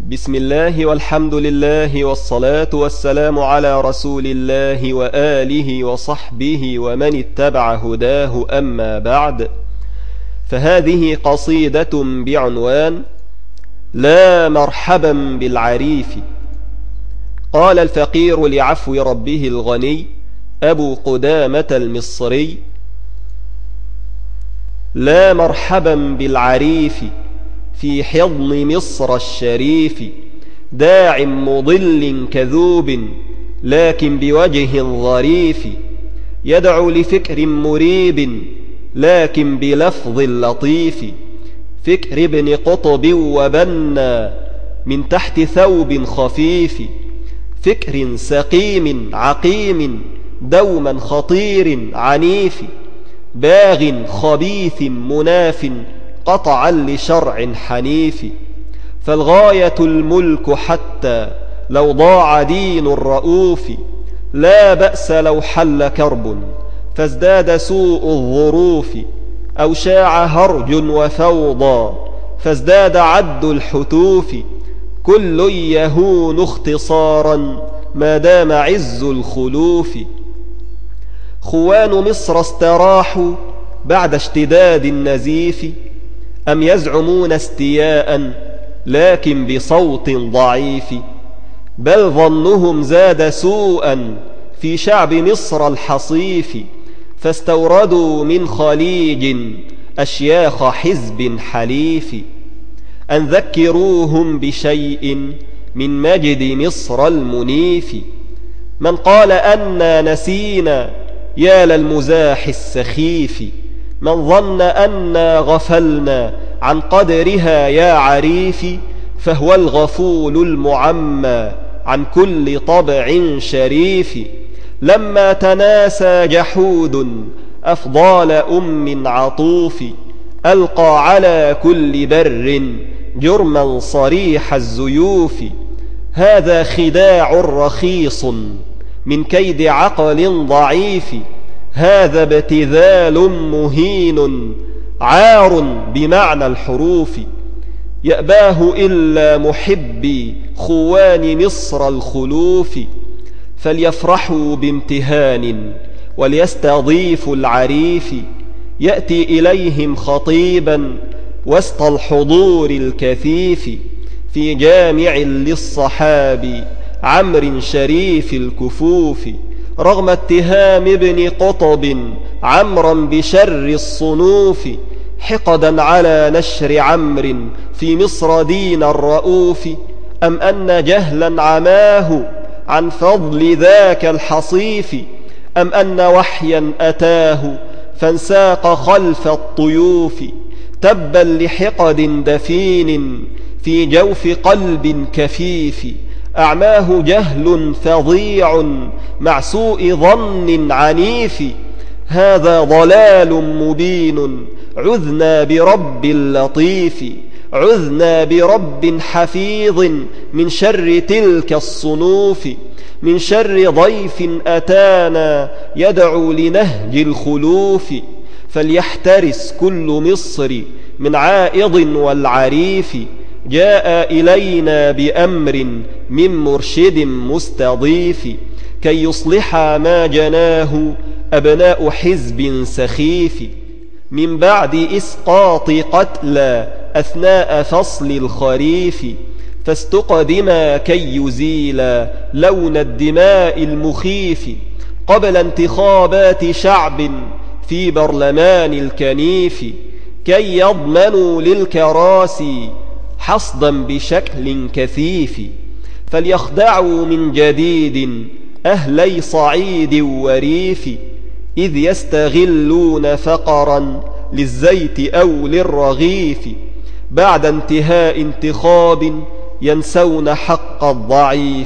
بسم الله والحمد لله والصلاة والسلام على رسول الله وآله وصحبه ومن اتبع هداه، أما بعد، فهذه قصيدة بعنوان لا مرحبا بالعريف. قال الفقير لعفو ربه الغني أبو قدامة المصري: لا مرحبا بالعريف في حضن مصر الشريف، داع مضل كذوب لكن بوجه ظريف، يدعو لفكر مريب لكن بلفظ لطيف، فكر ابن قطب وبنى من تحت ثوب خفيف، فكر سقيم عقيم دوما خطير عنيف، باغ خبيث مناف قطعا لشرع حنيف، فالغاية الملك حتى لو ضاع دين الرؤوف، لا بأس لو حل كرب فازداد سوء الظروف، أو شاع هرج وفوضى فازداد عد الحتوف، كل يهون اختصارا ما دام عز الخلوف. خوان مصر استراحوا بعد اشتداد النزيف، أم يزعمون استياء لكن بصوت ضعيف، بل ظنهم زاد سوءا في شعب مصر الحصيف، فاستوردوا من خليج أشياخ حزب حليف، أن ذكروهم بشيء من مجد مصر المنيف. من قال أنا نسينا يا للمزاح السخيف، من ظن أنا غفلنا عن قدرها يا عريف، فهو الغفول المعمى عن كل طبع شريف. لما تناسى جحود أفضال أم عطوف، ألقى على كل بر جرما صريح الزيوف، هذا خداع رخيص من كيد عقل ضعيف، هذا ابتذال مهين عار بمعنى الحروف، يأباه إلا محبي خوان مصر الخلوف، فليفرحوا بامتهان وليستضيفوا العريف، يأتي إليهم خطيبا وسط الحضور الكثيف، في جامع للصحابي عمرو شريف الكفوف، رغم اتهام ابن قطب عمرا بشر الصنوف، حقدا على نشر عمرو في مصر دين الرؤوف، أم أن جهلا عماه عن فضل ذاك الحصيف، أم أن وحيا أتاه فانساق خلف الطيوف، تبا لحقد دفين في جوف قلب كفيف، أعماه جهل فظيع مع سوء ظن عنيف، هذا ضلال مبين عذنا برب لطيف، عذنا برب حفيظ من شر تلك الصنوف، من شر ضيف أتانا يدعو لنهج الخلوف، فليحترس كل مصر من عائض والعريف، جاء إلينا بأمر من مرشد مستضيف، كي يصلح ما جناه أبناء حزب سخيف، من بعد إسقاط قتلى أثناء فصل الخريف، فاستقدما كي يزيل لون الدماء المخيف، قبل انتخابات شعب في برلمان الكنيف، كي يضمنوا للكراسي حصدا بشكل كثيف، فليخدعوا من جديد أهلي صعيد وريف، إذ يستغلون فقرا للزيت أو للرغيف، بعد انتهاء انتخاب ينسون حق الضعيف،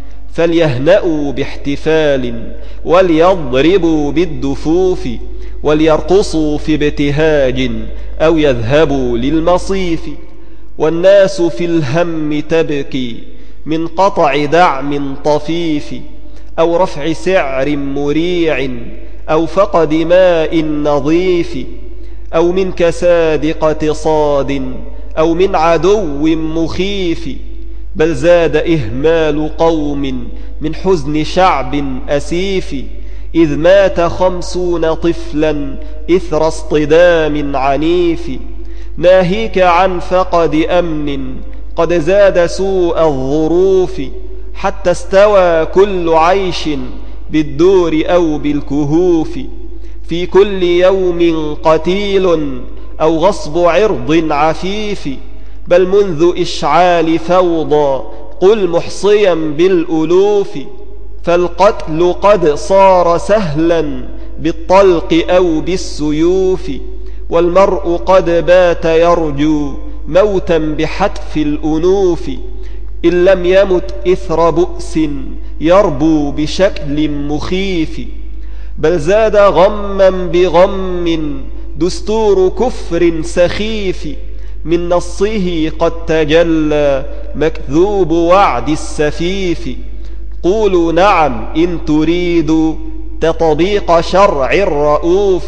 فليهنأوا باحتفال وليضربوا بالدفوف، وليرقصوا في ابتهاج أو يذهبوا للمصيف، والناس في الهم تبكي من قطع دعم طفيف، أو رفع سعر مريع، أو فقد ماء نظيف، أو من كساد اقتصاد، أو من عدو مخيف، بل زاد إهمال قوم من حزن شعب أسيف، إذ مات 50 طفلا إثر اصطدام عنيف. ناهيك عن فقد أمن قد زاد سوء الظروف، حتى استوى كل عيش بالدور أو بالكهوف. في كل يوم قتيل أو غصب عرض عفيف، بل منذ إشعال فوضى قل محصيا بالألوف. فالقتل قد صار سهلا بالطلق أو بالسيوف، والمرء قد بات يرجو موتا بحتف الأنوف. إن لم يمت إثر بؤس يربو بشكل مخيف، بل زاد غما بغم دستور كفر سخيف. من نصه قد تجلى مكذوب وعد السفيف. قولوا نعم إن تريدوا تطبيق شرع الرؤوف.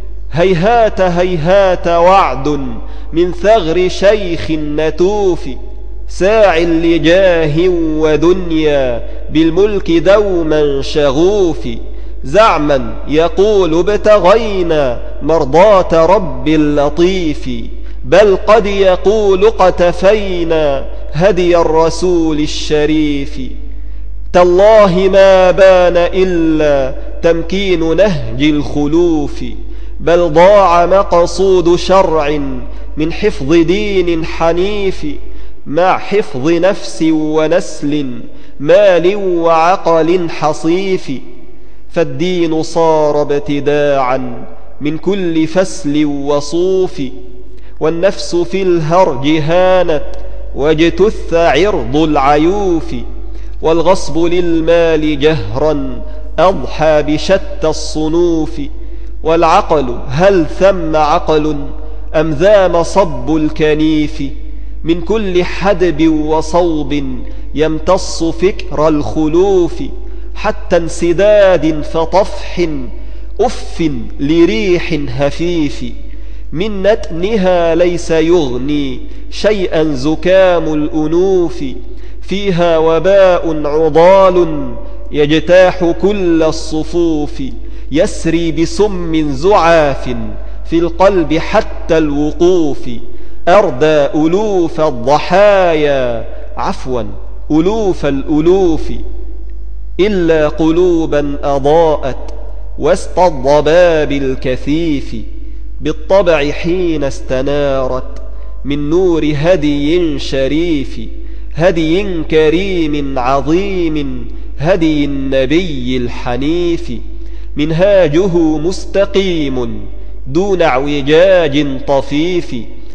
هيهات هيهات وعد من ثغر شيخ نتوف، ساع لجاه ودنيا بالملك دوما شغوف. زعما يقول ابتغينا مرضاة رب اللطيف، بل قد يقول قتفينا هدي الرسول الشريف. تالله ما بان إلا تمكين نهج الخلوف، بل ضاع مقصود شرع من حفظ دين حنيف، مع حفظ نفس ونسل مال وعقل حصيف. فالدين صار ابتداعا من كل فسل وصوف، والنفس في الهرج هانت واجتث عرض العيوف. والغصب للمال جهرا أضحى بشتى الصنوف. والعقل هل ثم عقل أم ذا مصب الكنيف؟ من كل حدب وصوب يمتص فكر الخلوف، حتى انسداد فطفح أف لريح هفيف. من نتنها ليس يغني شيئا زكام الأنوف، فيها وباء عضال يجتاح كل الصفوف. يسري بسم زعاف في القلب حتى الوقوف، أردى ألوف الضحايا عفوا ألوف الألوف. إلا قلوبا أضاءت وسط الضباب الكثيف، بالطبع حين استنارت من نور هدي شريف. هدي كريم عظيم هدي النبي الحنيف. منهاجه مستقيم دون اعوجاج طفيف،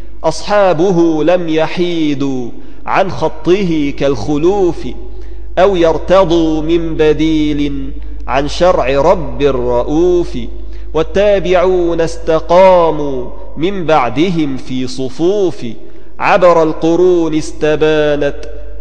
أصحابه لم يحيدوا عن خطه كالخلوف، أو يرتضوا من بديل عن شرع رب الرؤوف. والتابعون استقاموا من بعدهم في صفوف، عبر القرون استبانت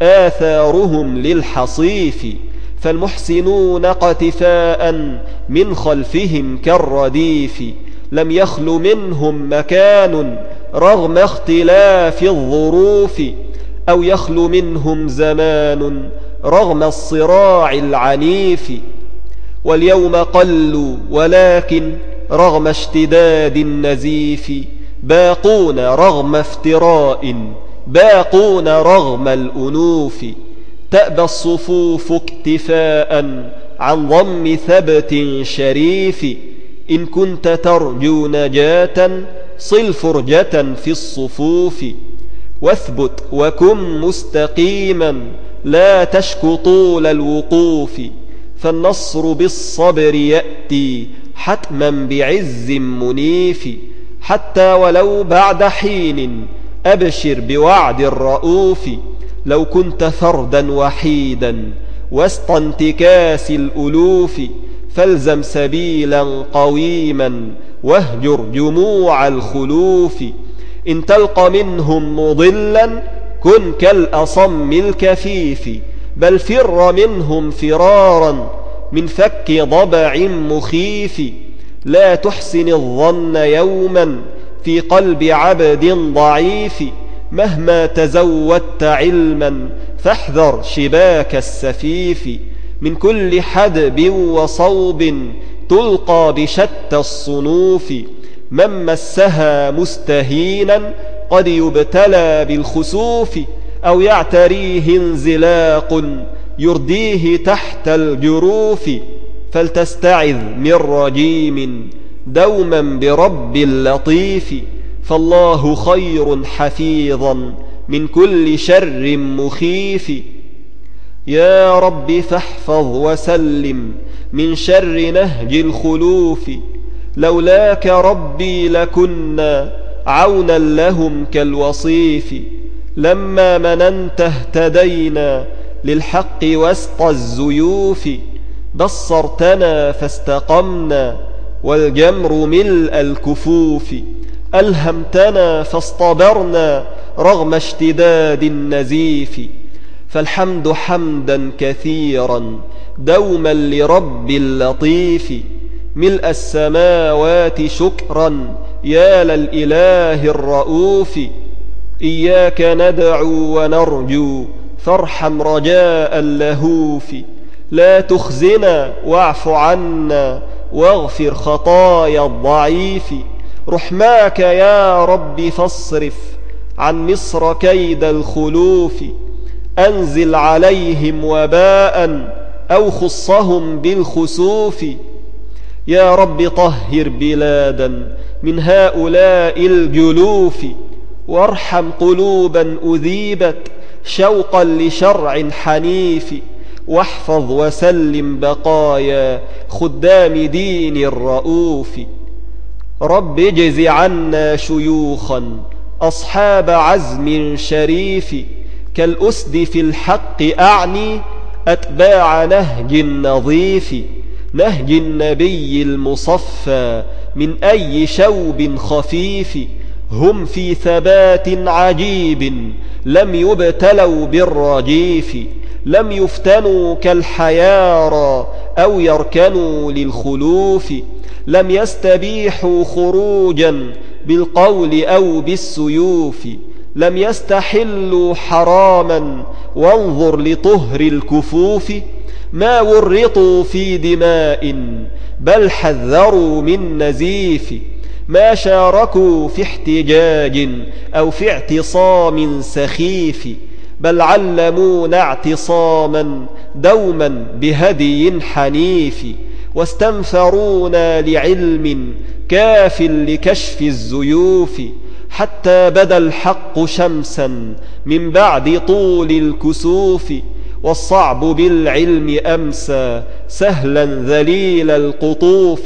آثارهم للحصيف. فالمحسنون قتفاء من خلفهم كالرديف، لم يخل منهم مكان رغم اختلاف الظروف، أو يخل منهم زمان رغم الصراع العنيف. واليوم قلوا ولكن رغم اشتداد النزيف، باقون رغم افتراء باقون رغم الأنوف. تأبى الصفوف اكتفاء عن ضم ثبت شريف، إن كنت ترجو نجاة صل فرجة في الصفوف. واثبت وكن مستقيما لا تشك طول الوقوف، فالنصر بالصبر يأتي حتما بعز منيف. حتى ولو بعد حين أبشر بوعد الرؤوف، لو كنت فردا وحيدا وسط انتكاس الألوف، فالزم سبيلا قويما واهجر جموع الخلوف. إن تلق منهم مضلا كن كالأصم الكفيف، بل فر منهم فرارا من فك ضبع مخيف. لا تحسن الظن يوما في قلب عبد ضعيف، مهما تزودت علما فاحذر شباك السفيف من كل حدب وصوب تلقى بشتى الصنوف من مسها مستهينا قد يبتلى بالخسوف أو يعتريه انزلاق يرديه تحت الجروف فلتستعذ من رجيم دوما برب لطيف فالله خير حفيظا من كل شر مخيف يا رب فاحفظ وسلم من شر نهج الخلوف لولاك ربي لكنا عونا لهم كالوصيف لما مننت اهتدينا للحق وسط الزيوف بصرتنا فاستقمنا والجمر ملء الكفوف ألهمتنا فاصطبرنا رغم اشتداد النزيف فالحمد حمدا كثيرا دوما لرب لطيف ملء السماوات شكرا يا للإله الرؤوف إياك ندعو ونرجو فارحم رجاء اللهوف لا تخزنا واعف عنا واغفر خطايا الضعيف رحماك يا رب فاصرف عن مصر كيد الخلوف أنزل عليهم وباء أو خصهم بالخسوف يا رب طهر بلادا من هؤلاء الجلوف وارحم قلوبا أذيبت شوقا لشرع حنيف واحفظ وسلم بقايا خدام دين الرؤوف رب اجز عنا شيوخا أصحاب عزم شريف كالأسد في الحق أعني أتباع نهج نظيف نهج النبي المصفى من أي شوب خفيف هم في ثبات عجيب لم يبتلوا بالرجيف لم يفتنوا كالحيارى أو يركنوا للخلوف لم يستبيحوا خروجا بالقول أو بالسيوف لم يستحلوا حراما وانظر لطهر الكفوف ما ورطوا في دماء بل حذروا من نزيف ما شاركوا في احتجاج أو في اعتصام سخيف بل علمونا اعتصاما دوما بهدي حنيف واستنفرونا لعلم كاف لكشف الزيوف حتى بدا الحق شمسا من بعد طول الكسوف والصعب بالعلم أمسى سهلا ذليل القطوف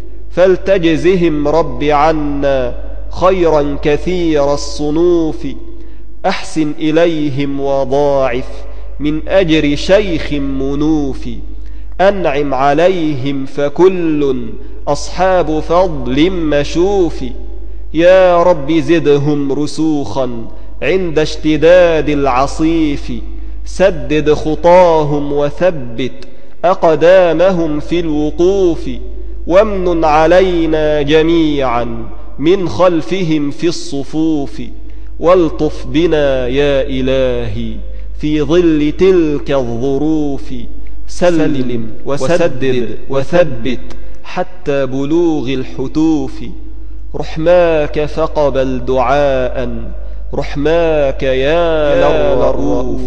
فلتجزهم رب عنا خيرا كثير الصنوف أحسن إليهم وضاعف من أجر شيخ منوف أنعم عليهم فكل أصحاب فضل مشوف يا رب زدهم رسوخا عند اشتداد العصيف سدد خطاهم وثبت أقدامهم في الوقوف وامنن علينا جميعا من خلفهم في الصفوف والطف بنا يا إلهي في ظل تلك الظروف سلم وسدد وثبت حتى بلوغ الحتوف رحماك فقبل دعاء رحماك يا للرؤوف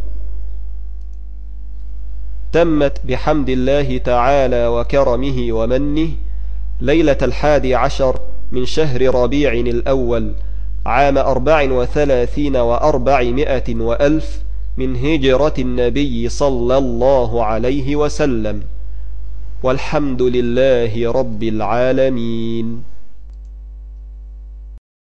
تمت بحمد الله تعالى وكرمه ومنه ليلة 11 من شهر ربيع الأول عام 34 و400 وألف من هجرة النبي صلى الله عليه وسلم والحمد لله رب العالمين.